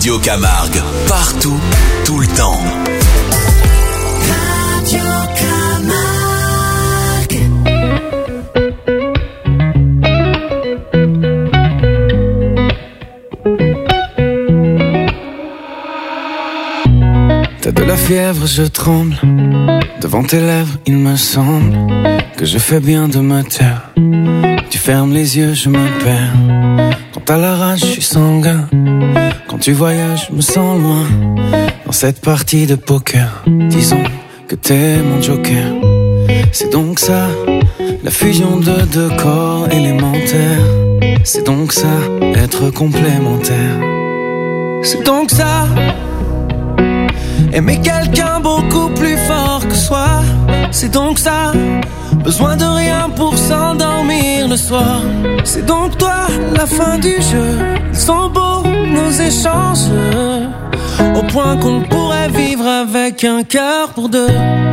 Radio Camargue, partout, tout le temps. Radio Camargue. T'as de la fièvre, je tremble. Devant tes lèvres, il me semble que je fais bien de me taire. Tu fermes les yeux, je me perds. Quand t'as la rage, je suis sanguin. Quand tu voyages, je me sens loin. Dans cette partie de poker, disons que t'es mon joker. C'est donc ça, la fusion de deux corps élémentaires. C'est donc ça, être complémentaire. C'est donc ça, aimer quelqu'un beaucoup plus fort que soi. C'est donc ça, besoin de rien pour s'endormir le soir. C'est donc toi, la fin du jeu. Ils sont beaux, nos échanges, au point qu'on pourrait vivre avec un cœur pour deux.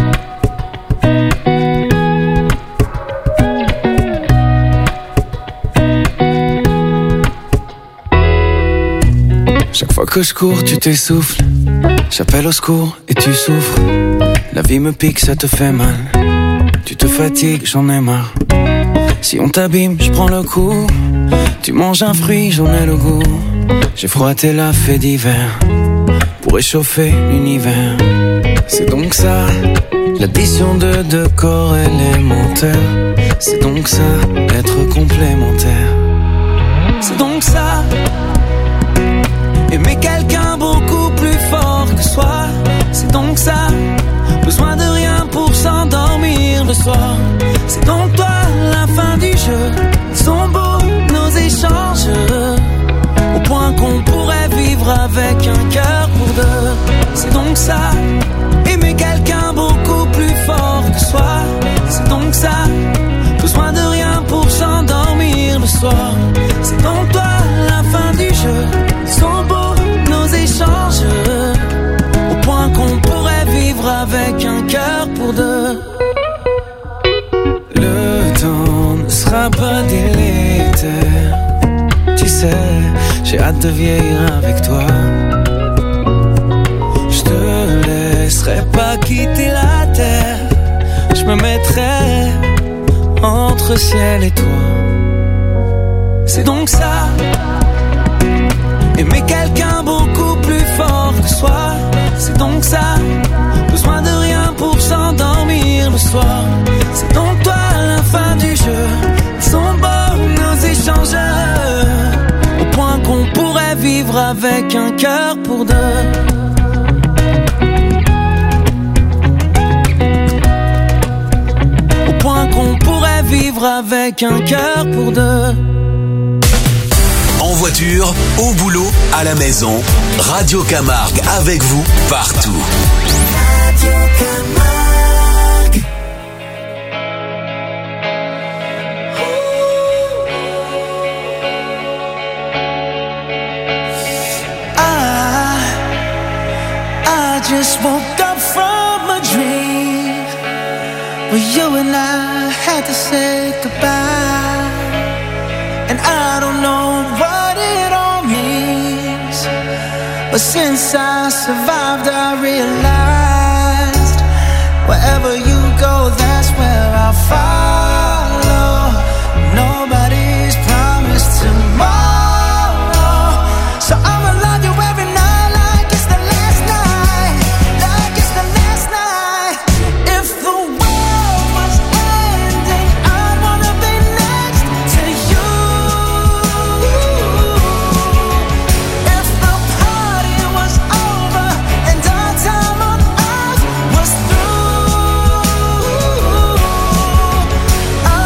Chaque fois que je cours, tu t'essouffles. J'appelle au secours et tu souffres. La vie me pique, ça te fait mal. Tu te fatigues, j'en ai marre. Si on t'abîme, je prends le coup. Tu manges un fruit, j'en ai le goût. J'ai froissé la fée d'hiver pour réchauffer l'univers. C'est donc ça, l'addition de deux corps élémentaires. C'est donc ça, être complémentaire. C'est donc ça, aimer quelqu'un beaucoup plus fort que soi. C'est donc ça, besoin de rien pour s'endormir le soir. C'est donc toi, la fin du jeu. Ils sont beaux, nos échanges, au point qu'on pourrait vivre avec un cœur pour deux. C'est donc ça, aimer quelqu'un beaucoup plus fort que soi. C'est donc ça, besoin de rien pour s'endormir le soir. C'est donc toi, la fin du jeu. Ils sont beaux, nos échanges, au point qu'on pourrait vivre avec un cœur pour deux. Le temps ne sera pas délétère. Tu sais, j'ai hâte de vieillir avec toi. Je te laisserai pas quitter la terre. Je me mettrai entre ciel et toi. C'est donc ça, aimer quelqu'un beaucoup plus fort que soi. C'est donc ça, besoin de rien pour s'endormir le soir. C'est donc toi, la fin du jeu. Ils sont beaux, nos échanges, au point qu'on pourrait vivre avec un cœur pour deux. Au point qu'on pourrait vivre avec un cœur pour deux. En voiture, au boulot, à la maison, Radio Camargue avec vous partout. Radio Camargue. I just woke up from a dream where you and I had to say goodbye. And I don't know what it all means, but since I survived, I realized wherever you go, that's where I'll follow. Nobody's promised tomorrow, so I'ma love you every night like it's the last night, like it's the last night. If the world was ending, I'd wanna be next to you. If the party was over and our time on earth was through, I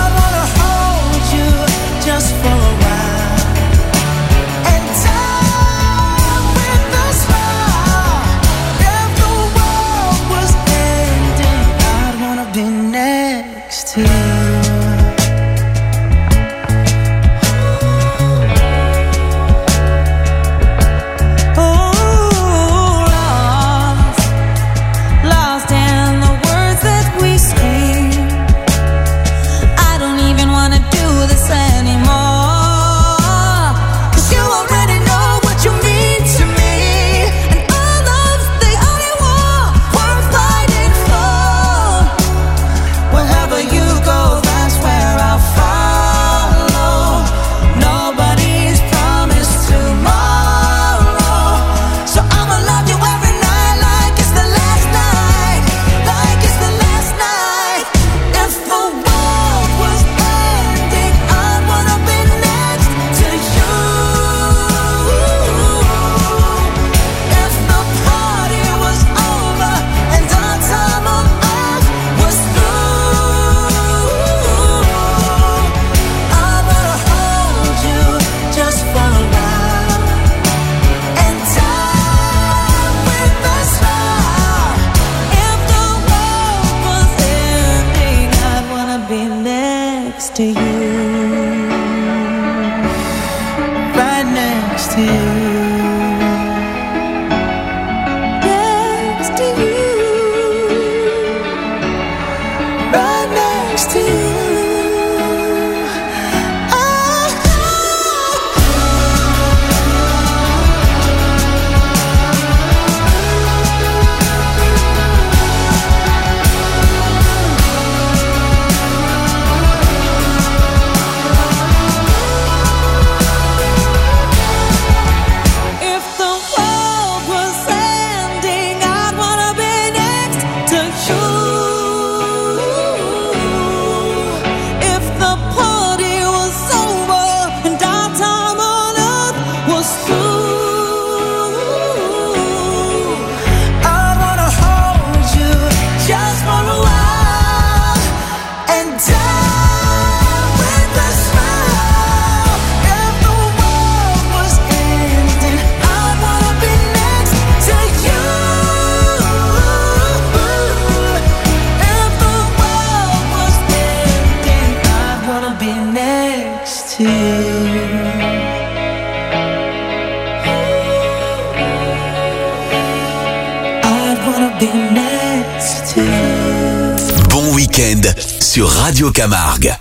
be next to you. Bon week-end sur Radio Camargue.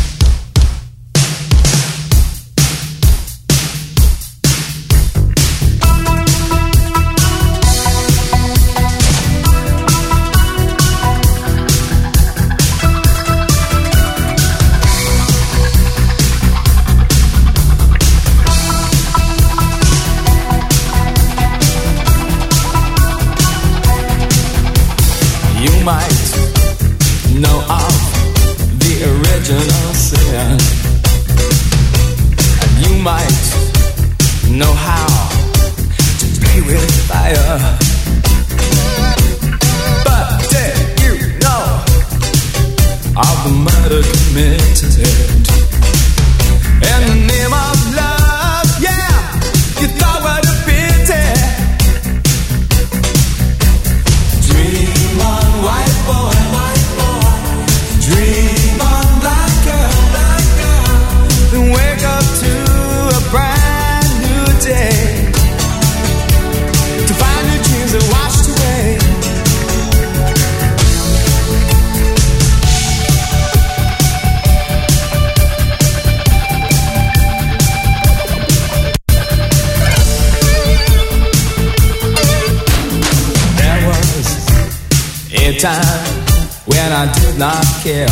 Time when I did not care,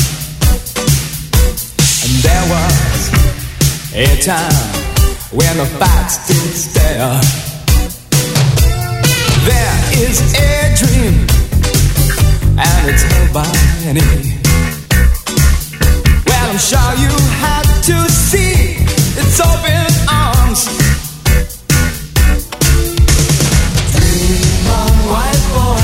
and there was a time when the facts did stare. There is a dream, and it's held by many. Well, I'm sure you had to see its open arms. Dream on, white boy.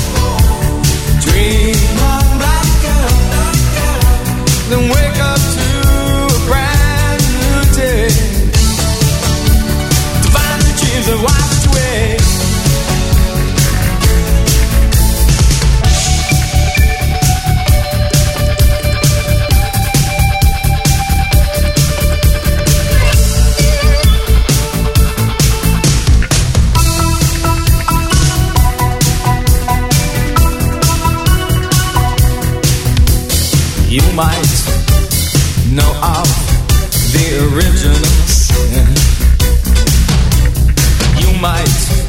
Dream on, black girl, then wake up to a brand new day, to find the dreams that washed away. You might know of the original sin. You might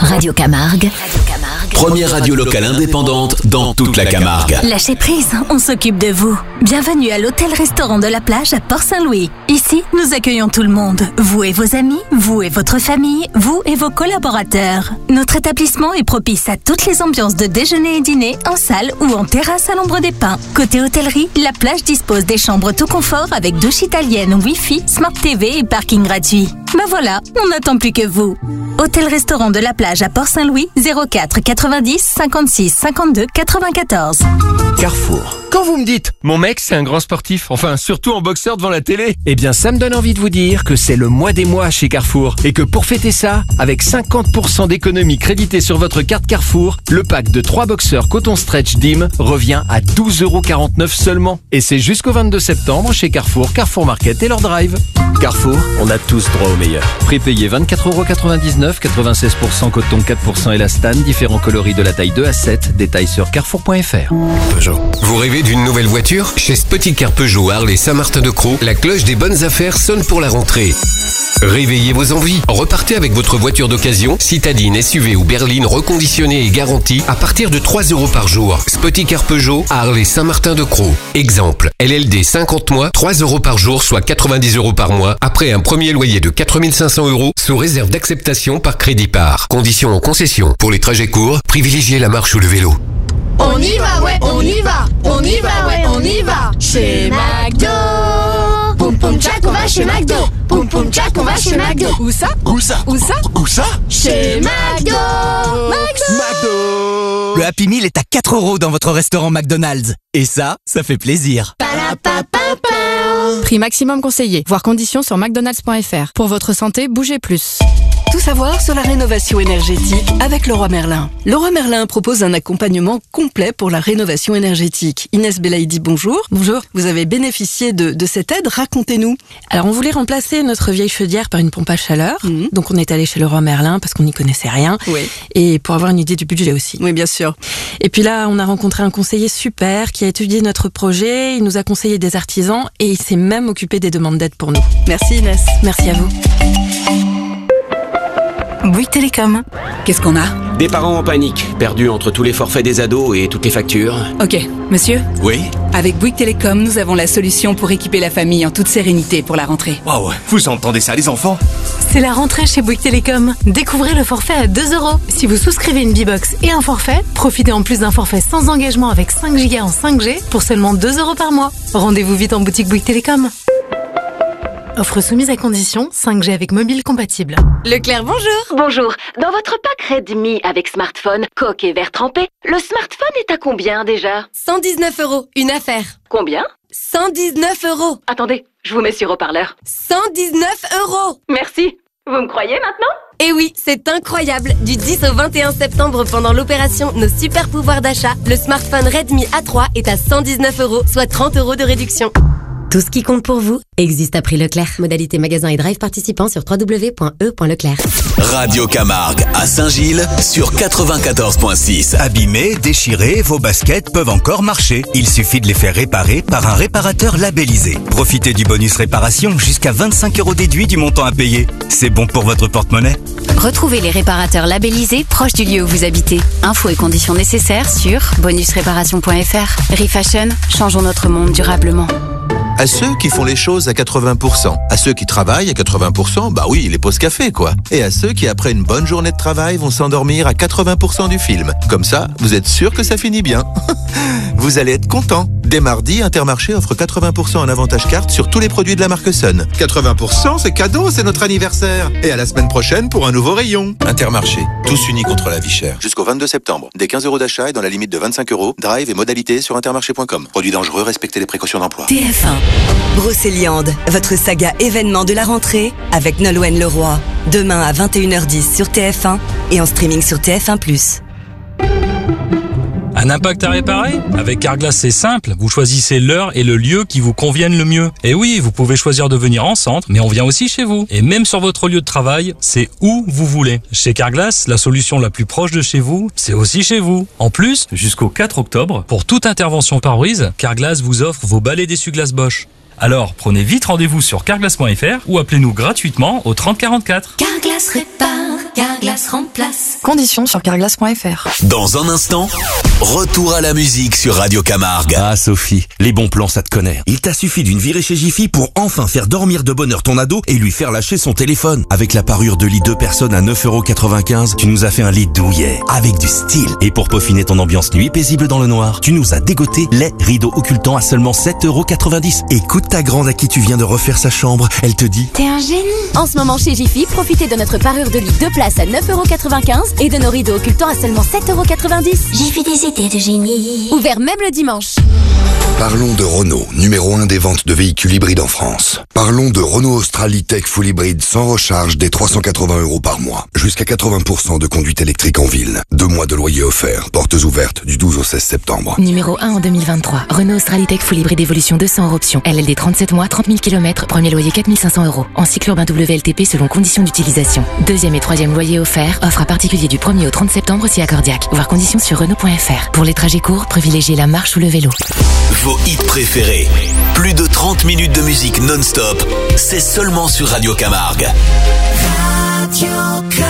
Radio Camargue. Première radio locale indépendante dans toute la Camargue. Lâchez prise, on s'occupe de vous. Bienvenue à l'hôtel-restaurant de la plage à Port-Saint-Louis. Ici, nous accueillons tout le monde. Vous et vos amis, vous et votre famille, vous et vos collaborateurs. Notre établissement est propice à toutes les ambiances de déjeuner et dîner, en salle ou en terrasse à l'ombre des pins. Côté hôtellerie, la plage dispose des chambres tout confort avec douche italienne, Wi-Fi, Smart TV et parking gratuit. Ben voilà, on n'attend plus que vous. Hôtel-restaurant de la plage à Port-Saint-Louis, 04 90 56 52 94. Carrefour. Quand vous me dites, mon mec c'est un grand sportif, enfin surtout en boxeur devant la télé, eh bien ça me donne envie de vous dire que c'est le mois des mois chez Carrefour et que pour fêter ça, avec 50% d'économie créditée sur votre carte Carrefour, le pack de 3 boxeurs coton stretch DIM revient à 12,49€ seulement. Et c'est jusqu'au 22 septembre chez Carrefour, Carrefour Market et leur drive. Carrefour, on a tous droit au meilleur. Prix payé 24,99€, 96% coton, 4% élastane, différents coloris de la taille 2 à 7, détails sur carrefour.fr. Peugeot. Vous rêvez d'une nouvelle voiture ? Chez Spoticar Peugeot Harley Saint-Martin-de-Crau, la cloche des bonnes affaires sonne pour la rentrée. Réveillez vos envies. Repartez avec votre voiture d'occasion, citadine, SUV ou berline reconditionnée et garantie à partir de 3€ par jour. Spoticar Peugeot Harley Saint-Martin-de-Crau. Exemple, LLD 50 mois, 3€ par jour, soit 90€ par mois, après un premier loyer de 4500€ sous réserve d'acceptation par crédit par. Conditions en concession. Pour les trajets courts, privilégiez la marche ou le vélo. On y va, ouais, on y va, on y va, ouais, on y va. Chez McDo. Poum poum tchac, on va chez McDo. Poum poum tchac, on va chez McDo. Où ça? Où ça? Où ça? Où ça? Chez McDo. McDo. Le Happy Meal est à 4€ dans votre restaurant McDonald's. Et ça fait plaisir. Prix maximum conseillé. Voir conditions sur mcdonalds.fr. Pour votre santé, bougez plus. Tout savoir sur la rénovation énergétique avec Leroy Merlin. Leroy Merlin propose un accompagnement complet pour la rénovation énergétique. Inès Belaïdi, bonjour. Bonjour. Vous avez bénéficié de cette aide, racontez-nous. Alors on voulait remplacer notre vieille chaudière par une pompe à chaleur. Donc on est allé chez Leroy Merlin parce qu'on n'y connaissait rien. Oui. Et pour avoir une idée du budget aussi. Oui, bien sûr. Et puis là, on a rencontré un conseiller super qui a étudié notre projet. Il nous a conseillé des artisans et il s'est même occupé des demandes d'aide pour nous. Merci Inès. Merci à vous. Bouygues Télécom. Qu'est-ce qu'on a ? Des parents en panique, perdus entre tous les forfaits des ados et toutes les factures. Ok, monsieur ? Oui ? Avec Bouygues Télécom, nous avons la solution pour équiper la famille en toute sérénité pour la rentrée. Waouh, vous entendez ça les enfants ? C'est la rentrée chez Bouygues Télécom. Découvrez le forfait à 2€. Si vous souscrivez une B-Box et un forfait, profitez en plus d'un forfait sans engagement avec 5 Go en 5G pour seulement 2€ par mois. Rendez-vous vite en boutique Bouygues Télécom. Offre soumise à condition, 5G avec mobile compatible. Leclerc, bonjour. Bonjour. Dans votre pack Redmi avec smartphone, coque et verre trempé, le smartphone est à combien déjà ? 119€, une affaire. Combien ? 119€. Attendez, je vous mets sur haut-parleur. 119€. Merci. Vous me croyez maintenant ? Eh oui, c'est incroyable. Du 10 au 21 septembre, pendant l'opération Nos super pouvoirs d'achat, le smartphone Redmi A3 est à 119€, soit 30€ de réduction. Tout ce qui compte pour vous existe à prix Leclerc. Modalité magasin et drive participant sur www.e.leclerc. Radio Camargue à Saint-Gilles sur 94.6. Abîmés, déchirés, vos baskets peuvent encore marcher. Il suffit de les faire réparer par un réparateur labellisé. Profitez du bonus réparation, jusqu'à 25€ déduit du montant à payer. C'est bon pour votre porte-monnaie. Retrouvez les réparateurs labellisés proches du lieu où vous habitez. Infos et conditions nécessaires sur bonusréparation.fr. Refashion, changeons notre monde durablement. À ceux qui font les choses à 80%, à ceux qui travaillent à 80%, bah oui, les pauses café quoi. Et à ceux qui après une bonne journée de travail vont s'endormir à 80% du film. Comme ça, vous êtes sûr que ça finit bien. Vous allez être content. Dès mardi, Intermarché offre 80% en avantage carte sur tous les produits de la marque Sun. 80%, c'est cadeau, c'est notre anniversaire. Et à la semaine prochaine pour un nouveau rayon. Intermarché, tous unis contre la vie chère. Jusqu'au 22 septembre. Dès 15€ d'achat et dans la limite de 25€. Drive et modalités sur intermarché.com. Produits dangereux, respectez les précautions d'emploi. TF1. Brocéliande, votre saga événement de la rentrée avec Nolwenn Leroy. Demain à 21h10 sur TF1 et en streaming sur TF1+. Un impact à réparer ? Avec Carglass, c'est simple. Vous choisissez l'heure et le lieu qui vous conviennent le mieux. Et oui, vous pouvez choisir de venir en centre, mais on vient aussi chez vous. Et même sur votre lieu de travail, c'est où vous voulez. Chez Carglass, la solution la plus proche de chez vous, c'est aussi chez vous. En plus, jusqu'au 4 octobre, pour toute intervention pare-brise, Carglass vous offre vos balais d'essuie-glace Bosch. Alors, prenez vite rendez-vous sur carglass.fr ou appelez-nous gratuitement au 30 44. Carglass répare. Carglass remplace. Conditions sur carglass.fr. Dans un instant, retour à la musique sur Radio Camargue. Ah Sophie, les bons plans ça te connaît. Il t'a suffi d'une virée chez Jiffy pour enfin faire dormir de bonne heure ton ado et lui faire lâcher son téléphone. Avec la parure de lit 2 personnes à 9,95€, tu nous as fait un lit douillet, avec du style. Et pour peaufiner ton ambiance nuit paisible dans le noir, tu nous as dégoté les rideaux occultants à seulement 7,90€. Écoute ta grande à qui tu viens de refaire sa chambre, elle te dit T'es un génie. En ce moment chez Jiffy, profitez de notre parure de lit 2 places à 9,95€ et de nos rideaux occultants à seulement 7,90€. Jiffy des idées de génie. Ouvert même le dimanche. Parlons de Renault, numéro 1 des ventes de véhicules hybrides en France. Parlons de Renault Australie Tech Full Hybride sans recharge dès 380€ par mois. Jusqu'à 80% de conduite électrique en ville. 2 mois de loyer offert. Portes ouvertes du 12 au 16 septembre. Numéro 1 en 2023. Renault Australie Tech Full Hybride Evolution 200 hors option. LLD 37 mois, 30 000 km. Premier loyer 4 500€. En cycle urbain WLTP selon conditions d'utilisation. Deuxième et troisième loyer offert. Offre à particulier du 1er au 30 septembre si accordiaque. Voir conditions sur Renault.fr. Pour les trajets courts, privilégiez la marche ou le vélo. Vos hits préférés. Plus de 30 minutes de musique non-stop. C'est seulement sur Radio Camargue. Radio Camargue.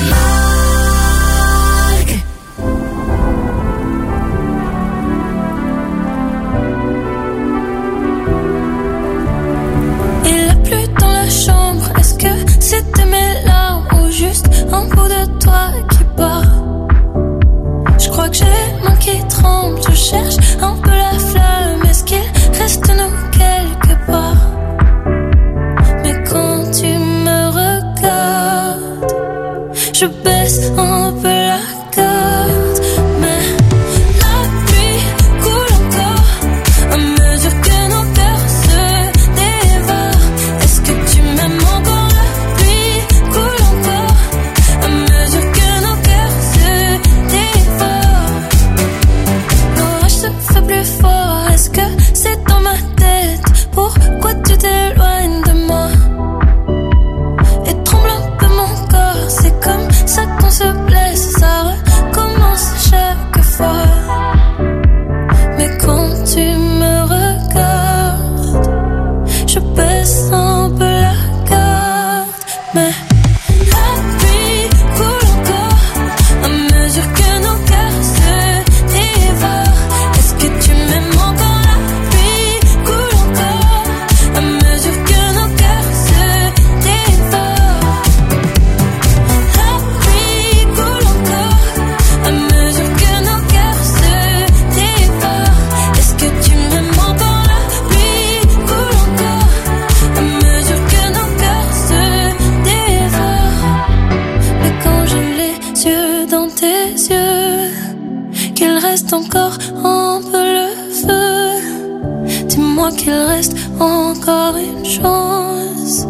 Il a plu dans la chambre. Est-ce que c'était mes larmes ou juste un bout de toi qui bat? Je crois que j'ai les mains qui tremblent. Je cherche un peu la flamme. Est-ce qu'il reste nous quelque part? Mais quand tu me regardes, je baisse un peu la garde. Mais la pluie coule encore à mesure que nos cœurs se dévorent. Est-ce que tu m'aimes encore? La pluie coule encore à mesure que nos cœurs se dévorent. L'orage se fait plus fort. Est-ce que c'est dans ma tête? Pourquoi tu t'éloignes de moi? Et tremble un peu mon corps. C'est comme ça qu'on se blesse. Ça recommence chaque fois. Mais quand tu me regardes, je baisse un peu la garde. Mais la pluie coule encore à mesure que nos cœurs se dévorent. Est-ce que tu m'aimes encore? La pluie coule encore à mesure que nos cœurs se dévorent. La pluie coule encore à mesure que nos cœurs se dévorent. Est-ce que tu m'aimes encore? La pluie coule encore à mesure que nos cœurs se dévorent. Mais quand j'ai les yeux dans tes yeux, qu'il reste encore un peu le feu. Dis-moi qu'il reste encore une chance.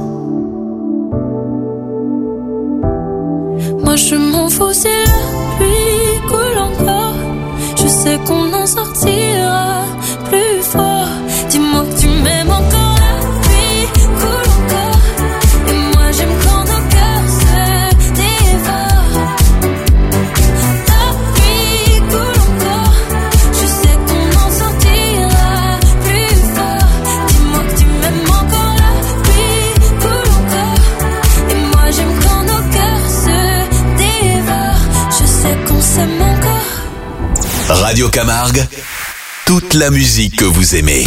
Moi je m'en fous si la pluie coule encore. Je sais qu'on en sortira plus fort. Dis-moi que tu m'aimes encore. La pluie coule encore. Et moi j'aime quand nos cœurs se dévorent. La pluie coule encore. Je sais qu'on en sortira plus fort. Dis-moi que tu m'aimes encore. La pluie coule encore. Et moi j'aime quand nos cœurs se dévorent. Je sais qu'on s'aime encore. Radio Camargue, toute la musique que vous aimez.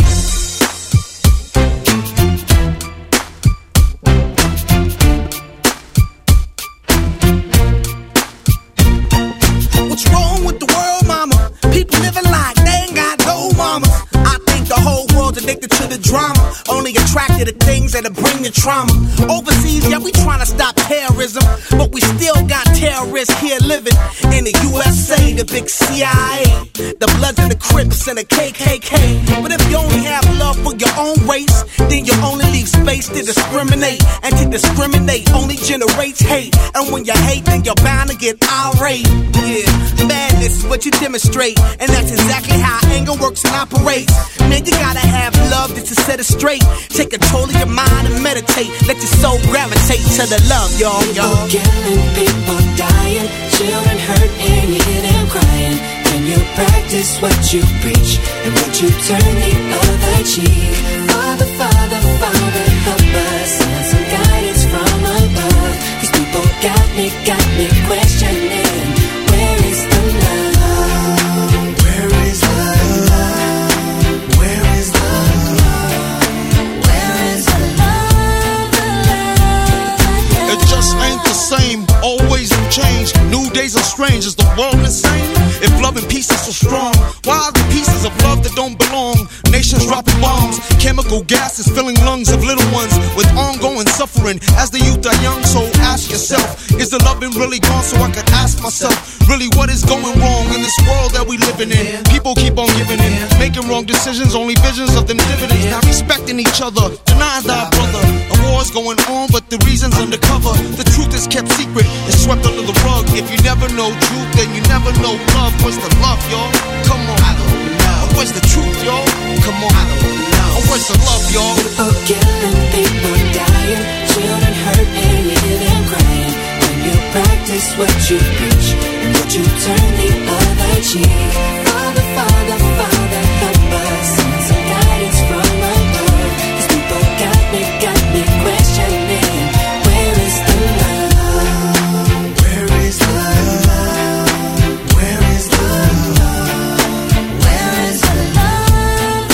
What's wrong with the world, mama? People living like they ain't got no mama. I think the whole world's addicted to the drama. Only attracted to things that'll bring the trauma. Overseas, yeah, we trying to stop terrorism. But we still got terrorists here living in the USA, the big CIA. The Bloods and the Crips and the KKK. But if you only have love for your own race, then you only leave space to discriminate. And to discriminate only generates hate. And when you hate, then you're bound to get irate. Yeah, madness is what you demonstrate. And that's exactly how anger works and operates. Man, you gotta have love just to set it straight. Take control of your mind and meditate. Let your soul gravitate to the love, y'all. People killing, people dying, children hurt and you hear them crying. Can you practice what you preach? And would you turn the other cheek? Father, Father, Father, help us. Send some guidance from above. These people got me strange. Is the world insane? If love and peace is so strong, why are the pieces of love that don't belong? Nations dropping bombs, chemical gases filling lungs of little ones with ongoing suffering. As the youth are young, so ask yourself, is the loving really gone? So I could ask myself, really what is going wrong in this world that we living in? People keep on giving in, making wrong decisions, only visions of them dividends. Not respecting each other, denying thy brother. A war's going on, but the reason's undercover. The truth is kept secret, it's swept under the rug. If you never know truth, then you never know love. Where's the love, y'all? Come on. I don't know. Where's the truth, y'all? Come on. I don't know. Where's the love, y'all? People killing, people dying, children hurt and living crying. When you practice what you preach, and what you turn the other cheek. Father, Father, Father, help us. Send some guidance from above. These people got me questioning. Where is the love? Where is the love? Where is the love? Where is the love?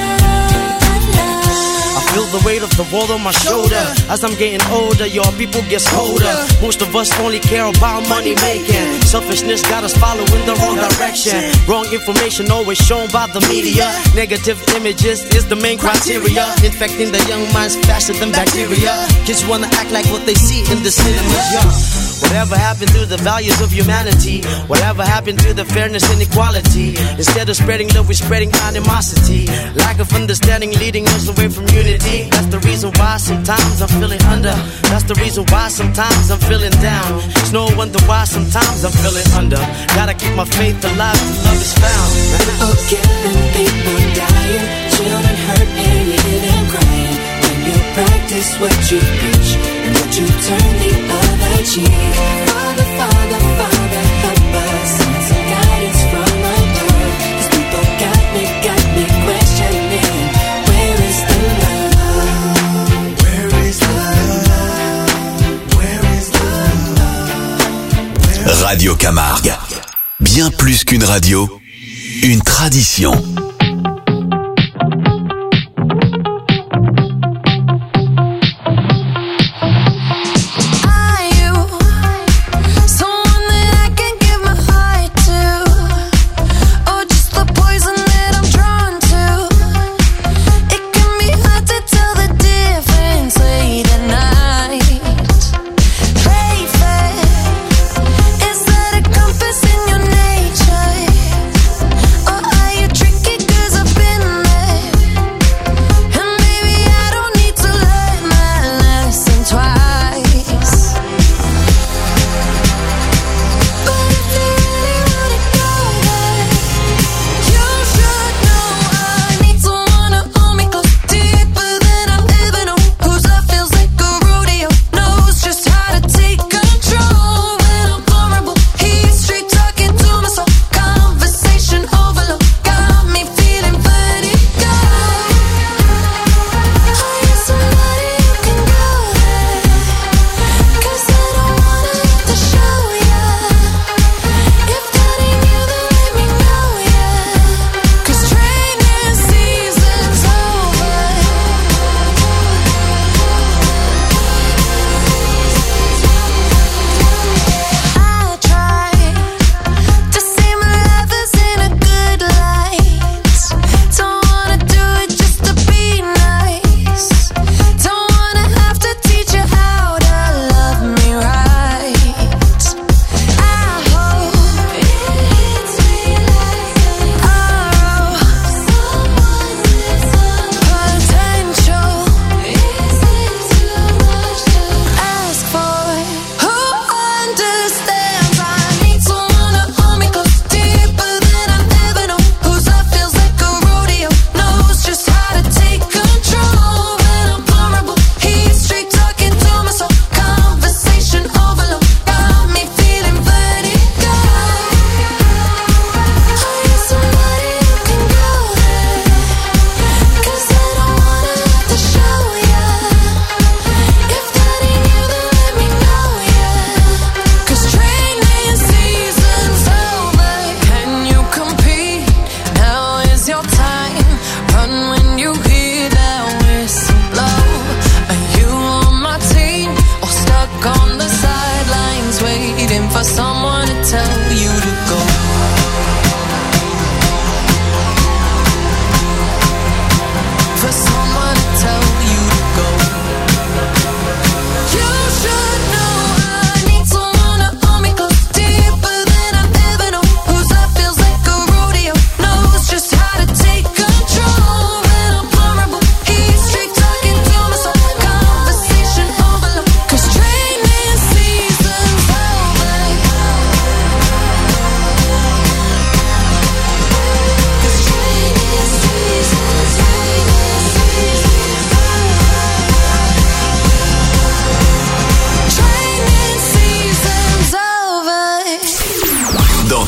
I feel the weight of the world on my shoulder. As I'm getting older, y'all people get colder. Most of us only care about money making. Selfishness got us following the wrong direction. Wrong information always shown by the media. Negative images is the main criteria. Infecting the young minds faster than bacteria. Kids wanna act like what they see in the cinemas, yeah. Whatever happened to the values of humanity? Whatever happened to the fairness and equality? Instead of spreading love, we're spreading animosity. Lack of understanding leading us away from unity. That's the reason why sometimes I'm feeling under. That's the reason why sometimes I'm feeling down. It's no wonder why sometimes I'm feeling under. Gotta keep my faith alive till love is found. People killing, people dying, children hurt and living crying. When you practice what you preach, and what you turn the other cheek. Father, Father, Father, help us. Send some guidance from above. These people got me questioning. Where is the love? Where is the love? Where is the love? Radio Camargue. Bien plus qu'une radio, une tradition. for someone to tell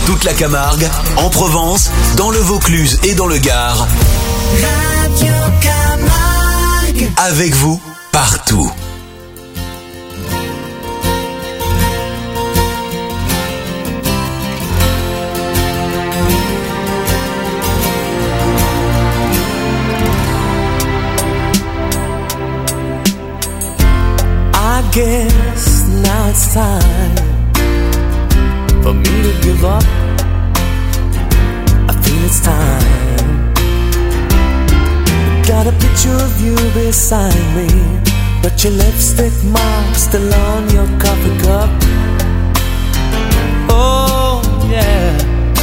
toute la Camargue, en Provence, dans le Vaucluse et dans le Gard. Radio Camargue. Avec vous, partout. I guess now it's time for me to give up. I feel it's time. Got a picture of you beside me, but your lipstick mark's still on your coffee cup. Oh yeah.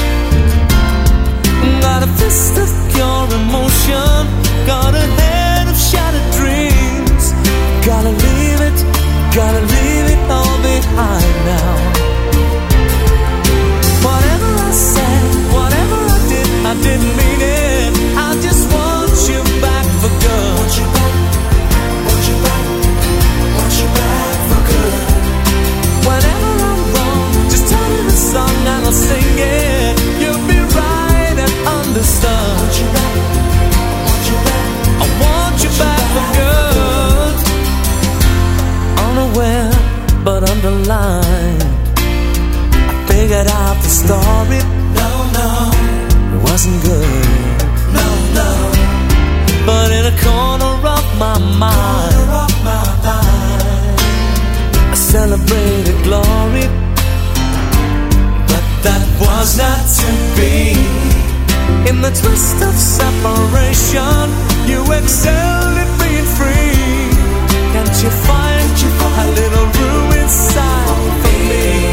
Got a fist of pure emotion, got a head of shattered dreams. Gotta leave it all behind now. Whatever I said, whatever I didn't mean it. I just want you back for good. Want you back, want you back, want you back for good. Whenever I'm wrong, just tell me the song and I'll sing it. You'll be right and understood. Want you back, want you back, I want you back for good. Unaware but underlined, I figured out the story. No, it wasn't good. No, but in a corner of my mind, I celebrated glory. But that was not to be. In the twist of separation, you excelled at being free. Can't you find a little room inside for me?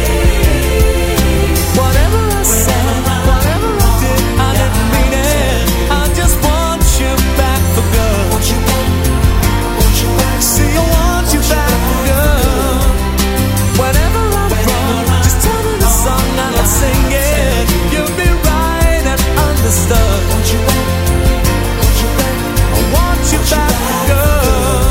Whatever I said, whatever I didn't mean it. I just want you back for good. Want you back, want you back. See, I want you back for good. Whenever I'm wrong, just tell me the song and I'll sing it. You'll be right and understood. Want you back, want you back. I want you back for good.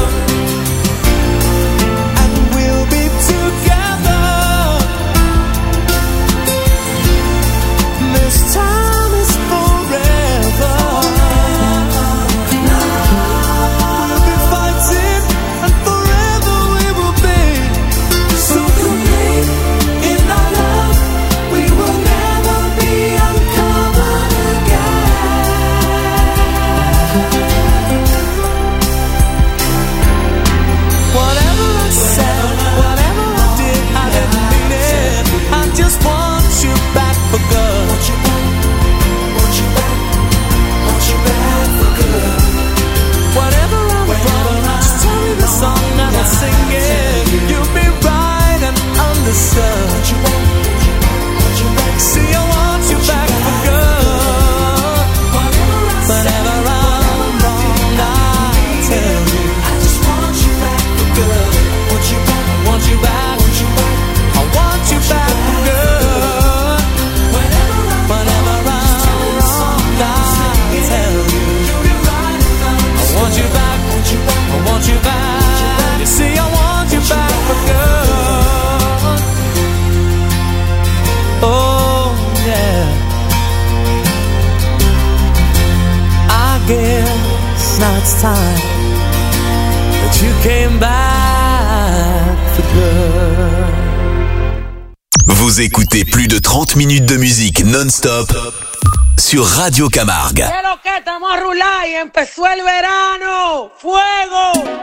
Time that you came back for good. Vous écoutez plus de 30 minutes de musique non-stop sur Radio Camargue. Quiero que estamos a rular y empezó el verano. ¡Fuego!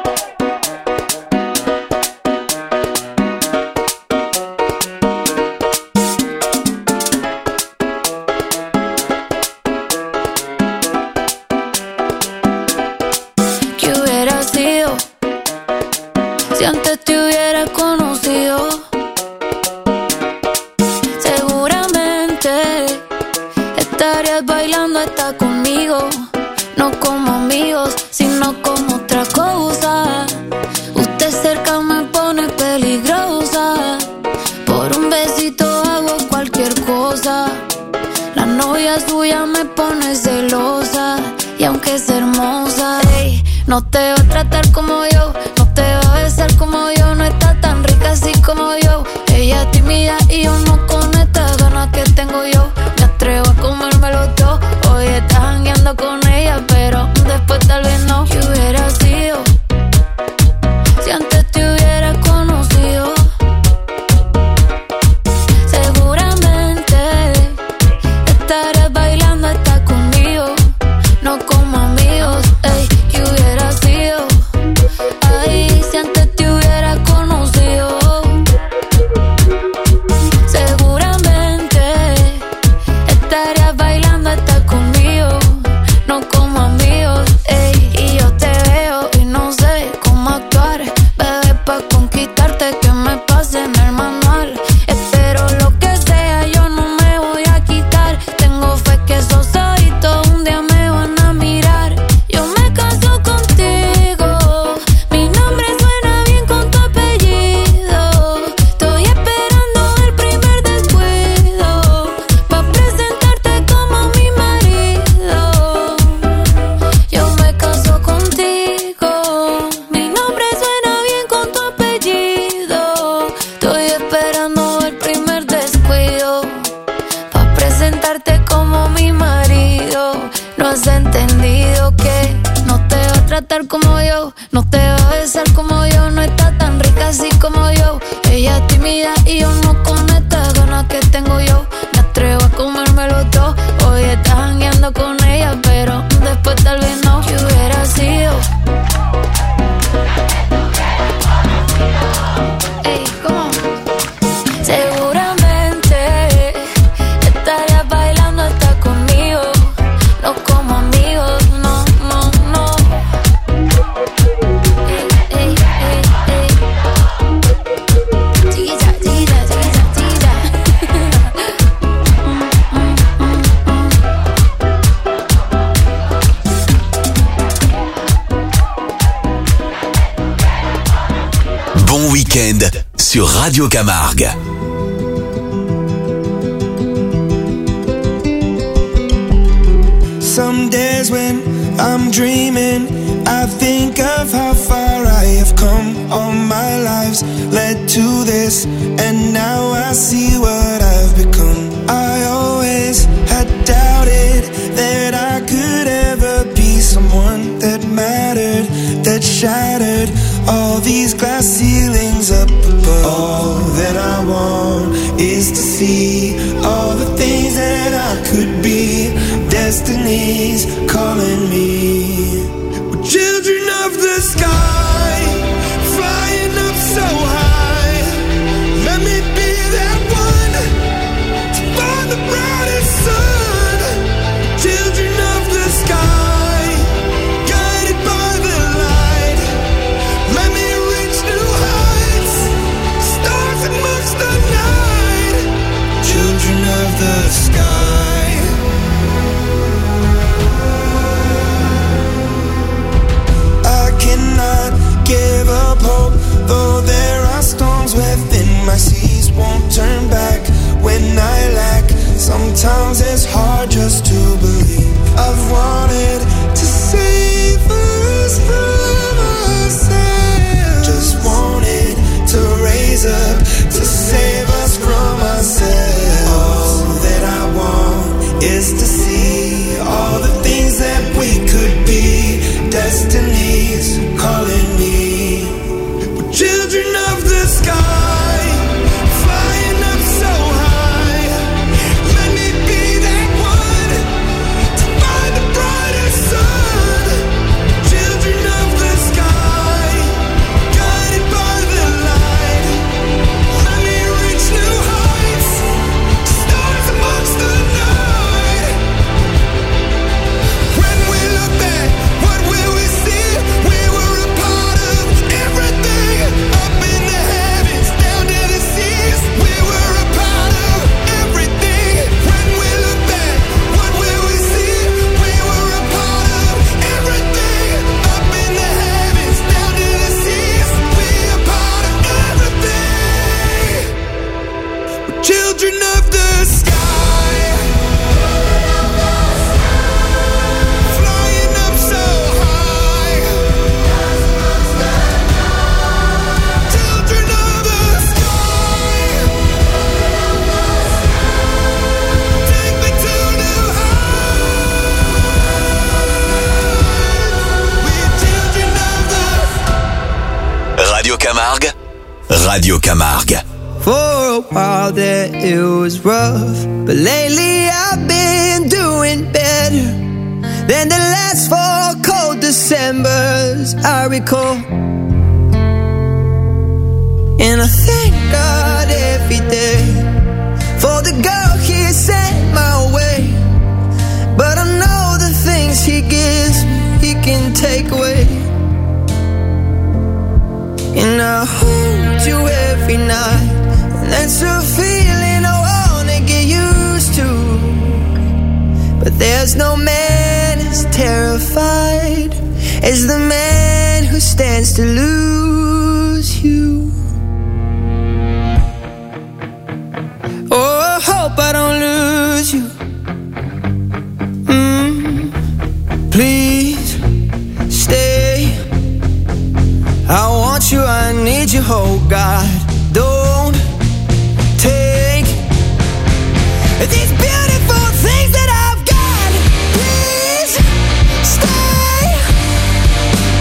Si antes te hubiera conocido, seguramente estarías bailando hasta conmigo. No como amigos, sino como otra cosa. Usted cerca me pone peligrosa. Por un besito hago cualquier cosa. La novia suya me pone celosa. Y aunque es hermosa, ey, no te va a tratar como yo. Te va a besar como yo, no está tan rica así como yo. Ella es tímida y yo no con estas ganas que tengo tratar como yo, no te va a besar como yo, no está tan rica así como yo. Ella es tímida y yo no con estas ganas que tengo yo. Me atrevo a comérmelo todo. Hoy estás jangueando con ella, pero después tal vez no. ¿Qué hubiera sido? Ey, ¿cómo? Seguramente estarías bailando hasta conmigo, no como amigos, no, no, no. Ey, ey, ey, ey. Chiquita, chiquita, chiquita, chiquita. Bon week-end sur Radio Camargue. Some days when I'm dreaming, I think of how far I have come. All my lives led to this, and now I see what I've become. I always had doubted that I could ever be someone that mattered, that shattered all these glass ceilings up above. All that I want is to see all the things that I could be. Destiny's calling me. We're children of the sky, flying up so high. Let me be that one to find the brightest sun. Children of the sky, guided by the light. Let me reach new heights, stars amongst the night. Children of the sky. Give up hope, though there are storms within my seas. Won't turn back when I lack. Sometimes it's hard just to believe. I've wanted to save us from ourselves. Just wanted to raise up to save us from ourselves. All that I want is to see all the things that we could be. Destiny's calling me. We're children of the sky, flying up so high. Let me be that one to find the brightest sun. Children of the sky, guided by the light. Let me reach new heights, stars amongst the night. When we look back, what will we see? We were a part of everything, up in the heavens, down to the seas. We were a part of everything. When we look back, what will we see? We were a part of everything, up in the heavens, down to the seas. We are part of everything. We're children of the sky, flying up so high. Children of the sky, take me to new heights. We're children of the Radio Camargue. Radio Camargue. For a while there it was rough, but lately I've been doing better than the last 4 cold Decembers I recall. And I thank God every day for the girl He sent my way. But I know the things He gives me, He can take away. And I hold you every night, and that's a feeling I wanna get used to. But there's no man as terrified as the man who stands to lose you. Oh, I hope I don't lose you. Please stay. I want you, I need you, oh God. Don't take these beautiful things that I've got. Please stay.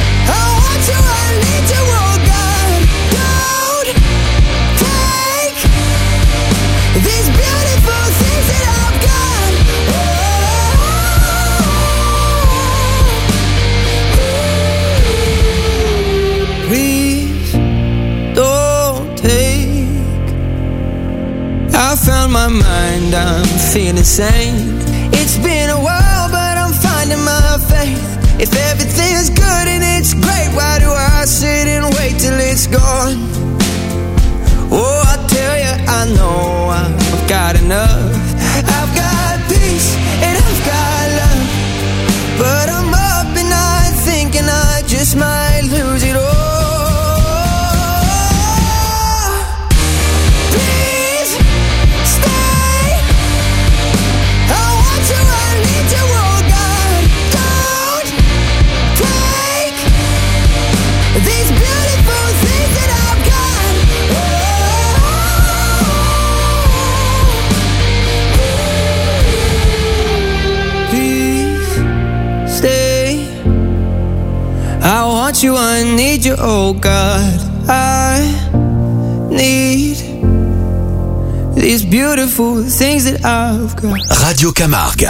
mistake. I found my mind, I'm feeling sane. It's been a while, but I'm finding my faith. If everything's good and it's great, why do I sit and wait till it's gone? Oh, I tell you, I know I've got enough. I've got peace and I've got love, but I'm up and I'm thinking I just might lose it all. I want you, I need you, oh God. I need these beautiful things that I've got. Radio Camargue.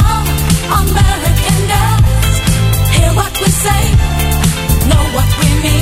Say, know what we mean.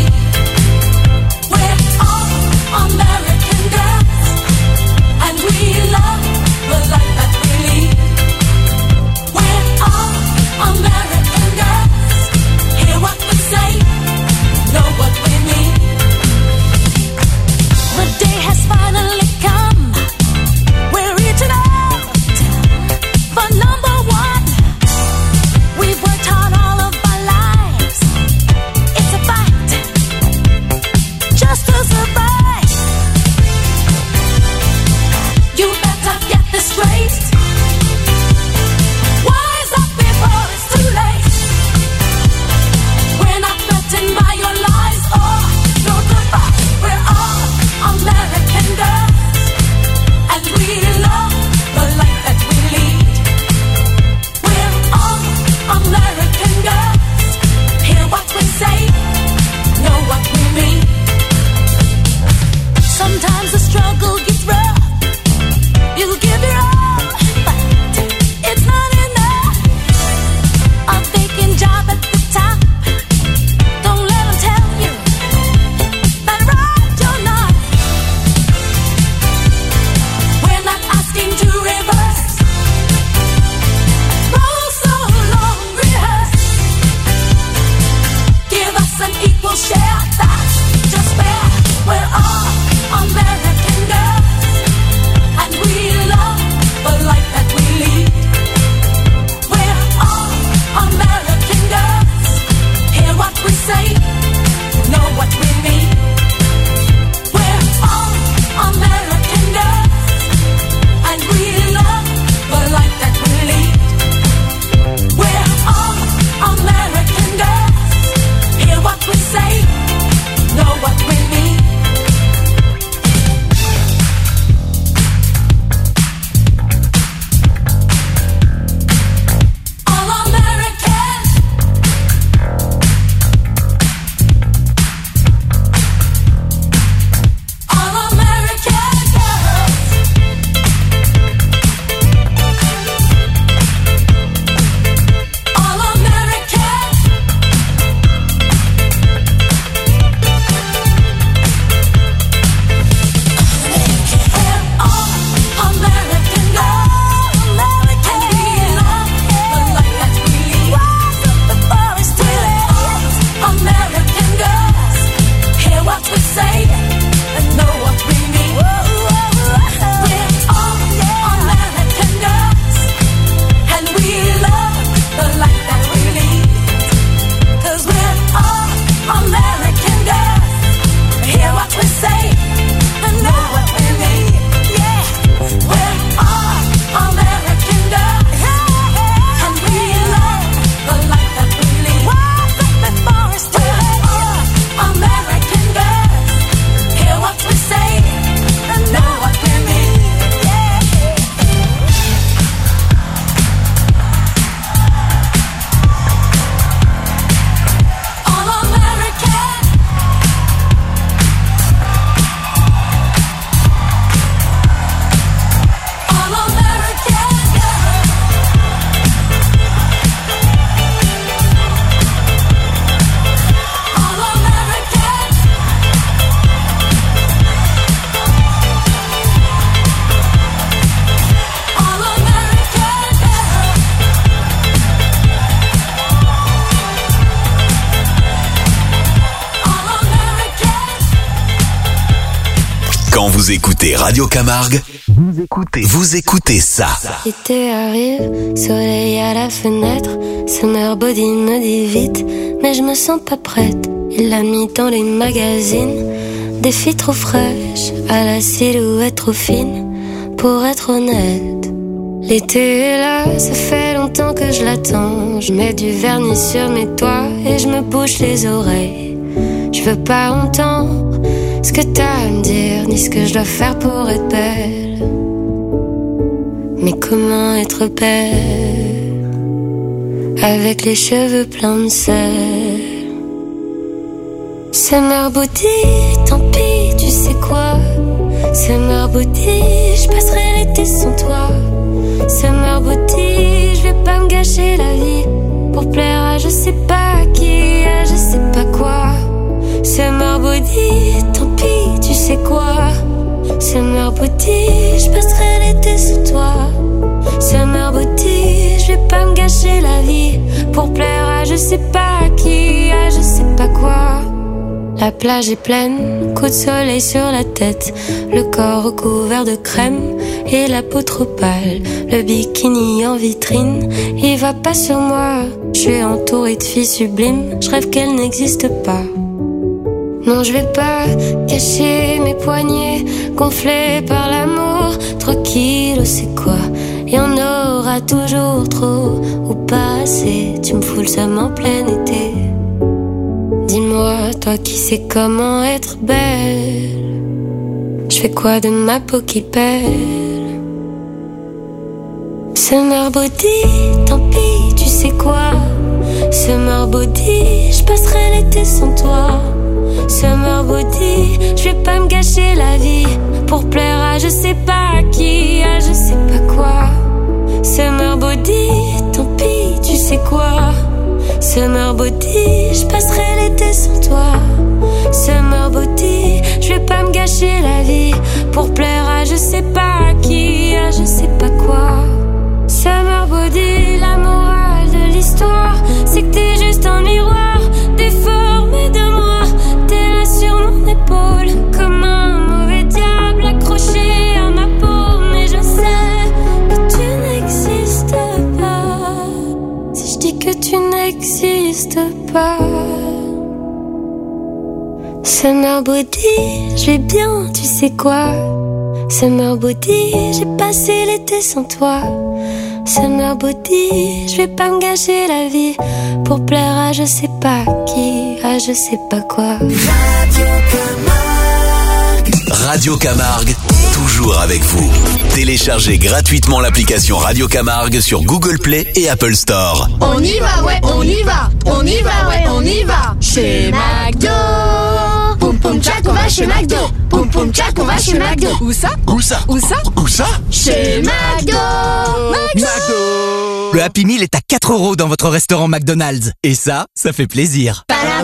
Vous écoutez Radio Camargue, vous écoutez ça. L'été arrive, soleil à la fenêtre, Summer Body me dit vite, mais je me sens pas prête. Il l'a mis dans les magazines, des filles trop fraîches, à la silhouette trop fine, pour être honnête. L'été est là, ça fait longtemps que je l'attends. Je mets du vernis sur mes doigts et je me bouche les oreilles. Je veux pas entendre ce que t'as à me dire, ni ce que je dois faire pour être belle. Mais comment être belle avec les cheveux pleins de sel? Summer Body, tant pis, tu sais quoi? Summer Body, je passerai l'été sans toi. Summer Body, je vais pas me gâcher la vie pour plaire à je sais pas qui, à je sais pas quoi. Summer Body, tant pis, tu sais quoi? Summer Body, je passerai l'été sous toi. Summer Body, je vais pas me gâcher la vie pour plaire à je sais pas qui, à je sais pas quoi. La plage est pleine, coup de soleil sur la tête, le corps recouvert de crème et la peau trop pâle. Le bikini en vitrine, il va pas sur moi. Je suis entourée de filles sublimes, je rêve qu'elles n'existent pas. Non, je vais pas cacher mes poignets gonflés par l'amour. 3 kilos, c'est quoi? Y en aura toujours trop ou pas assez. Tu me fous le seum en plein été. Dis-moi, toi qui sais comment être belle, je fais quoi de ma peau qui pèle? Summer Body, tant pis, tu sais quoi? Summer Body, je passerai l'été sans toi. Summer Body, je vais pas me gâcher la vie pour plaire à je sais pas qui, à je sais pas quoi. Summer Body, tant pis, tu sais quoi? Summer Body, je passerai l'été sans toi. Summer Body, je vais pas me gâcher la vie pour plaire à je sais pas qui, à je sais pas quoi. Summer Body, la morale de l'histoire, c'est que t'es juste un miroir déformé de moi. T'es là sur mon épaule comme un mauvais diable accroché à ma peau, mais je sais que tu n'existes pas. Si je dis que tu n'existes pas. Summer Body, je vais bien, tu sais quoi? Summer Body, j'ai passé l'été sans toi. Summer Body, je vais pas me gâcher la vie pour plaire à je sais pas qui, à je sais pas quoi. Radio Camargue, toujours avec vous. Téléchargez gratuitement l'application Radio Camargue sur Google Play et Apple Store. On y va, ouais, on y va, on y va, ouais, on y va. Chez McDo. Poum poum tchac, on va chez McDo. Poum poum tchac, on va chez McDo. Où ça? Où ça? Où ça? Où ça? Chez McDo. Le Happy Meal est à 4 € dans votre restaurant McDonald's. Et ça fait plaisir.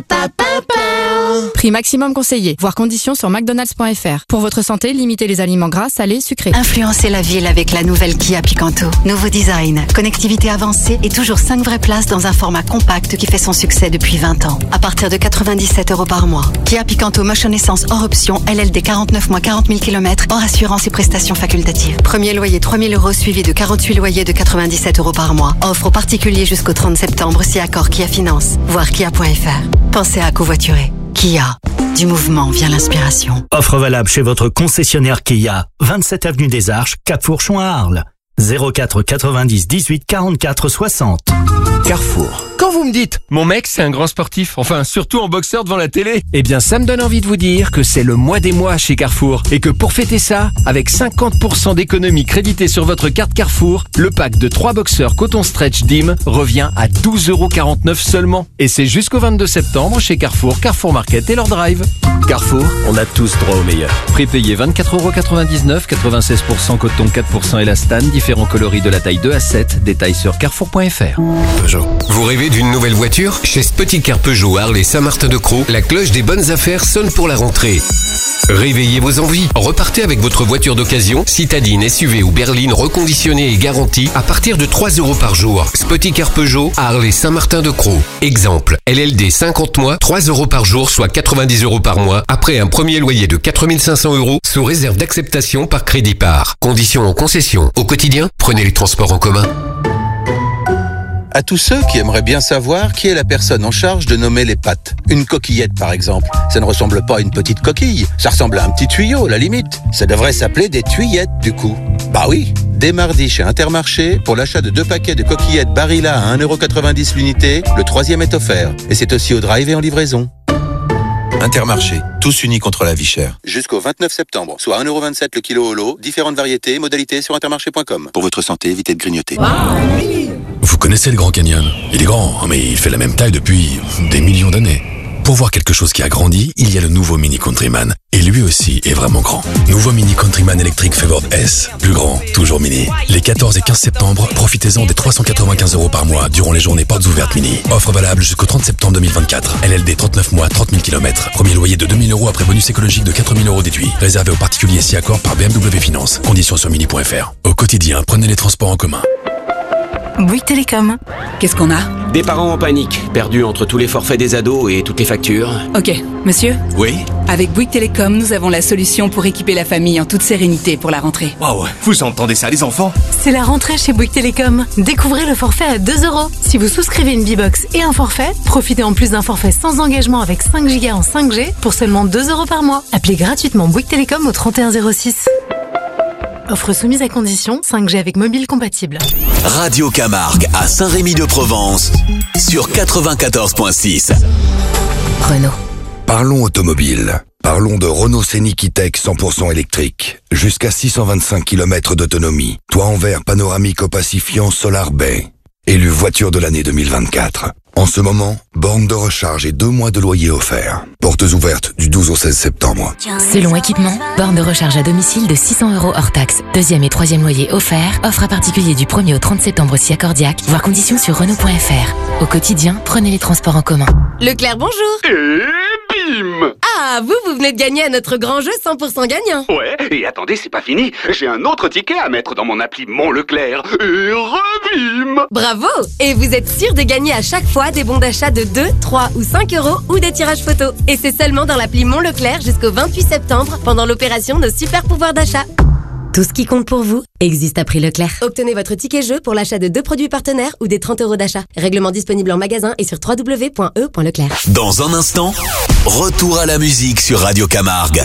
Prix maximum conseillé. Voir conditions sur mcdonalds.fr. Pour votre santé, limitez les aliments gras, salés, sucrés. Influencez la ville avec la nouvelle Kia Picanto. Nouveau design, connectivité avancée et toujours 5 vraies places dans un format compact qui fait son succès depuis 20 ans. À partir de 97 € par mois. Kia Picanto Motion Essence hors option, LLD 49 mois 40 000 km, hors assurance et prestations facultatives. Premier loyer 3 000 € suivi de 48 loyers de 97 € par mois. Offre aux particuliers jusqu'au 30 septembre si accord Kia Finance. Voir kia.fr. Pensez à covoiturer. Kia. Du mouvement vient l'inspiration. Offre valable chez votre concessionnaire Kia. 27 avenue des Arches, Cap-Fourchon à Arles. 04 90 18 44 60. Carrefour. Quand vous me dites, mon mec c'est un grand sportif, enfin surtout en boxeur devant la télé, eh bien ça me donne envie de vous dire que c'est le mois des mois chez Carrefour et que pour fêter ça, avec 50% d'économie créditée sur votre carte Carrefour, le pack de 3 boxeurs coton stretch DIM revient à 12,49 € seulement. Et c'est jusqu'au 22 septembre chez Carrefour, Carrefour Market et leur drive. Carrefour, on a tous droit au meilleur. Prix payé 24,99 €, 96% coton, 4% élastane, différents coloris de la taille 2 à 7, détails sur carrefour.fr. Vous rêvez d'une d'une nouvelle voiture? Chez Spoticar Peugeot Harley Saint-Martin-de-Crau, la cloche des bonnes affaires sonne pour la rentrée. Réveillez vos envies. Repartez avec votre voiture d'occasion, citadine, SUV ou berline reconditionnée et garantie à partir de 3 € par jour. Spoticar Peugeot Harley Saint-Martin-de-Crau. Exemple, LLD 50 mois, 3 € par jour, soit 90 € par mois, après un premier loyer de 4 500 € sous réserve d'acceptation par crédit par. Conditions en concession. Au quotidien, prenez les transports en commun. À tous ceux qui aimeraient bien savoir qui est la personne en charge de nommer les pâtes. Une coquillette, par exemple. Ça ne ressemble pas à une petite coquille. Ça ressemble à un petit tuyau, à la limite. Ça devrait s'appeler des tuyettes, du coup. Bah oui. Dès mardi, chez Intermarché, pour l'achat de 2 paquets de coquillettes Barilla à 1,90 € l'unité, le 3e est offert. Et c'est aussi au drive et en livraison. Intermarché, tous unis contre la vie chère. Jusqu'au 29 septembre, soit 1,27 € le kilo au lot, différentes variétés, modalités sur intermarché.com. Pour votre santé, évitez de grignoter. Vous connaissez le Grand Canyon? Il est grand, mais il fait la même taille depuis des millions d'années. Pour voir quelque chose qui a grandi, il y a le nouveau Mini Countryman. Et lui aussi est vraiment grand. Nouveau Mini Countryman électrique Favored S. Plus grand, toujours mini. Les 14 et 15 septembre, profitez-en des 395 € par mois durant les journées portes ouvertes mini. Offre valable jusqu'au 30 septembre 2024. LLD 39 mois, 30 000 km. Premier loyer de 2 000 € après bonus écologique de 4 000 € déduit. Réservé aux particuliers si accord par BMW Finance. Conditions sur mini.fr. Au quotidien, prenez les transports en commun. Bouygues Télécom. Qu'est-ce qu'on a? Des parents en panique, perdus entre tous les forfaits des ados et toutes les factures. Ok, monsieur? Oui? Avec Bouygues Télécom, nous avons la solution pour équiper la famille en toute sérénité pour la rentrée. Waouh, vous entendez ça les enfants? C'est la rentrée chez Bouygues Télécom. Découvrez le forfait à 2 €. Si vous souscrivez une B-Box et un forfait, profitez en plus d'un forfait sans engagement avec 5 Go en 5G pour seulement 2 € par mois. Appelez gratuitement Bouygues Télécom au 31 06. Offre soumise à condition, 5G avec mobile compatible. Radio Camargue à Saint-Rémy-de-Provence sur 94.6. Renault. Parlons automobile. Parlons de Renault Scénic E-Tech 100% électrique. Jusqu'à 625 km d'autonomie. Toit en verre panoramique opacifiant Solar Bay. Élu voiture de l'année 2024. En ce moment, borne de recharge et 2 mois de loyer offert. Portes ouvertes du 12 au 16 septembre. Selon équipement, borne de recharge à domicile de 600 € hors taxe. 2e et 3e loyer offert. Offre à particulier du 1er au 30 septembre si accordiaque. Voir conditions sur Renault.fr. Au quotidien, prenez les transports en commun. Leclerc, bonjour. Et bim! Ah, vous venez de gagner à notre grand jeu 100% gagnant. Ouais, et attendez, c'est pas fini. J'ai un autre ticket à mettre dans mon appli Mon Leclerc. Et rebim! Bravo! Et vous êtes sûr de gagner à chaque fois des bons d'achat de 2, 3 ou 5 € ou des tirages photos. Et c'est seulement dans l'appli Mon Leclerc jusqu'au 28 septembre pendant l'opération Nos Super Pouvoirs d'achat. Tout ce qui compte pour vous existe à prix Leclerc. Obtenez votre ticket jeu pour l'achat de 2 produits partenaires ou des 30 € d'achat. Règlement disponible en magasin et sur www.e.leclerc. Dans un instant, retour à la musique sur Radio Camargue.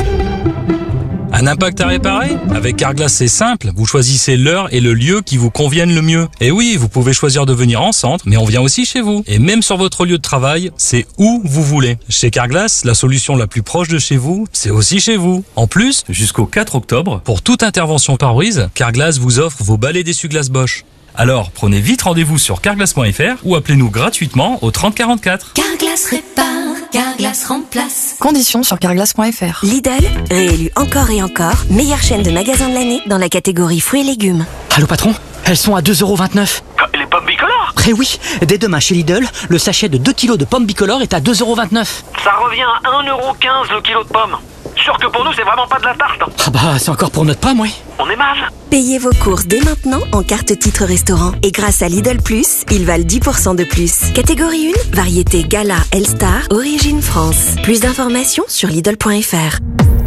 Un impact à réparer? Avec Carglass, c'est simple. Vous choisissez l'heure et le lieu qui vous conviennent le mieux. Et oui, vous pouvez choisir de venir en centre, mais on vient aussi chez vous. Et même sur votre lieu de travail, c'est où vous voulez. Chez Carglass, la solution la plus proche de chez vous, c'est aussi chez vous. En plus, jusqu'au 4 octobre, pour toute intervention pare-brise, Carglass vous offre vos balais d'essuie-glace Bosch. Alors, prenez vite rendez-vous sur carglass.fr ou appelez-nous gratuitement au 30 44. Carglass répare, Carglass remplace. Conditions sur carglass.fr. Lidl, réélu encore et encore, meilleure chaîne de magasins de l'année dans la catégorie fruits et légumes. Allô patron, elles sont à 2,29 €. Les pommes bicolores? Eh oui, dès demain chez Lidl, le sachet de 2 kg de pommes bicolores est à 2,29 €. Ça revient à 1,15 € le kilo de pommes. Sûr que pour nous, c'est vraiment pas de la tarte. Ah bah, c'est encore pour notre pomme, oui. On est mal. Payez vos courses dès maintenant en carte titre restaurant. Et grâce à Lidl Plus, ils valent 10% de plus. Catégorie 1, variété Gala L-Star, origine France. Plus d'informations sur Lidl.fr.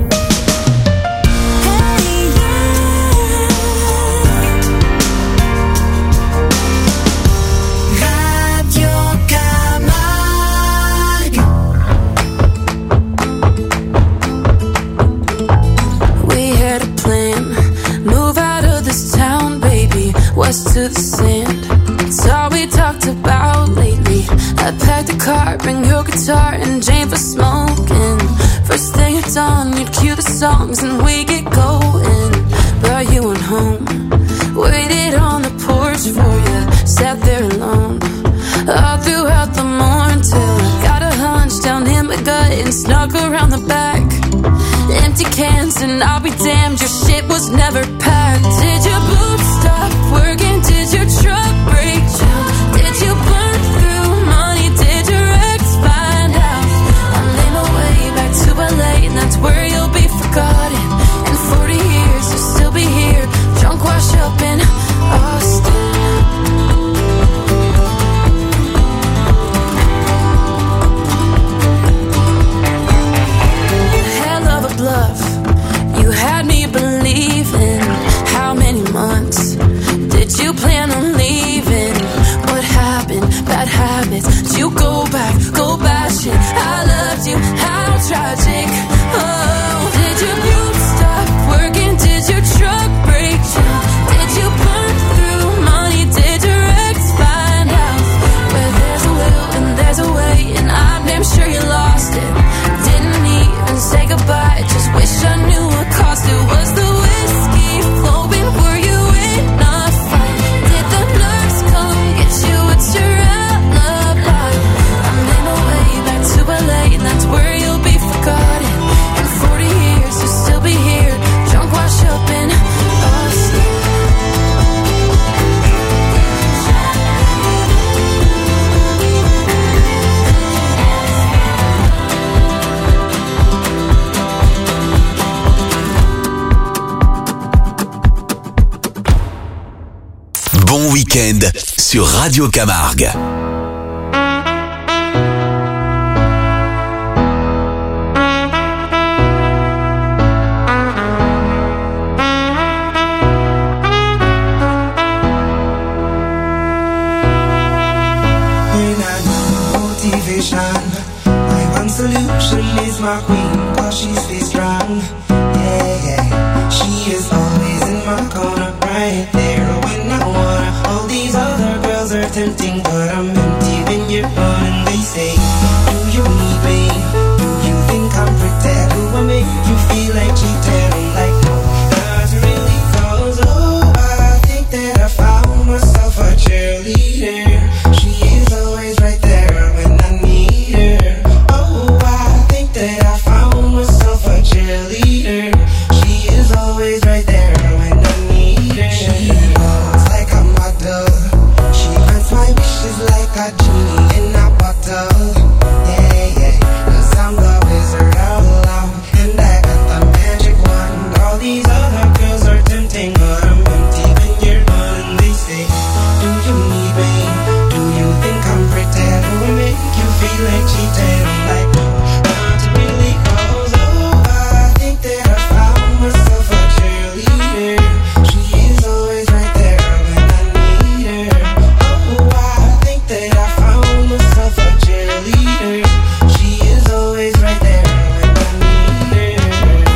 West to the sand, it's all we talked about lately. I packed a car, bring your guitar and Jane for smoking. First thing at dawn, you'd cue the songs and we get going. But you went home, waited on the porch for you, sat there alone all throughout the morning till I got a hunch down in my gut and snuck around the back. Empty cans and I'll be damned, your shit was never packed. Did your boots stop working? Did your truck break down? Did you burn through my bad habits. You go back, go bad shit. I loved you, how tragic. Oh, did you stop working? Did your truck break down? Did you burn through money? Did your ex find out? Where there's a will and there's a way, and I'm damn sure you lost it. Didn't even say goodbye, just wish I knew what cost it. Was the whiskey flowing? Were you in a fight? Did the nurse come get you? What's your alibi? I made my way back to LA, and that's where you'll be forgotten. In 40 years you'll still be here, drunk, washed up in Austin. Bon week-end sur Radio Camargue. My one solution is my queen, cause she stays strong. Yeah, yeah. She is always in my corner, right there when I wanna. All these other girls are tempting, but I'm empty when you're gone. And they say, do you need me? Do you think I'm pretend? Do I make you feel like cheating? I'm like, no, not really, cause oh, I think that I found myself a cheerleader. She is always right there when I need her. Oh, I think that I found myself a cheerleader. She is always right there when I need her. She walks like a model. She grants my wishes like a genie in a bottle. Yeah, yeah, 'cause I'm the wizard all along, and I got the magic wand. All these other girls are tempting, but I'm empty when you're gone. And they say, do you need me? Do you think I'm pretend? Do I make you feel like cheating? I'm like, no, not really, cause oh, I think that I found myself a cheerleader. She is always right there when I need her. Oh, I think that I found myself a cheerleader. She is always right there when I need her.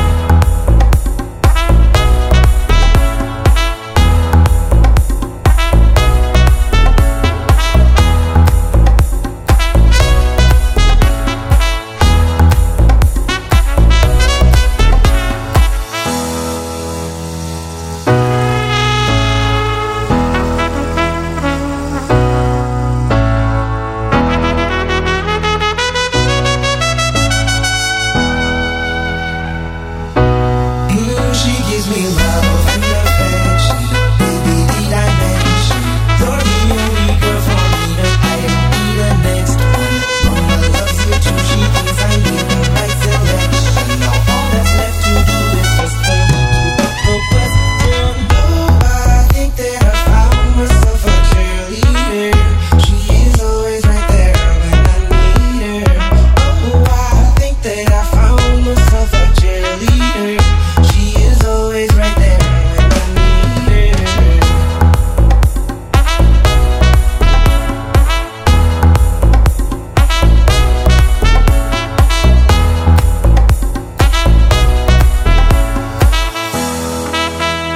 She gives me love and affection, baby, need I mention? You're the only girl for me, that I don't need the next one. Mama loves you too, she thinks I need the right selection. Now all that's left to do is just turn to the question. Oh, I think that I found myself a cheerleader. She is always right there when I need her. Oh, I think that I found myself a cheerleader. She is always right there when I need her.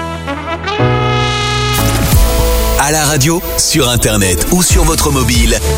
À la radio, sur internet ou sur votre mobile,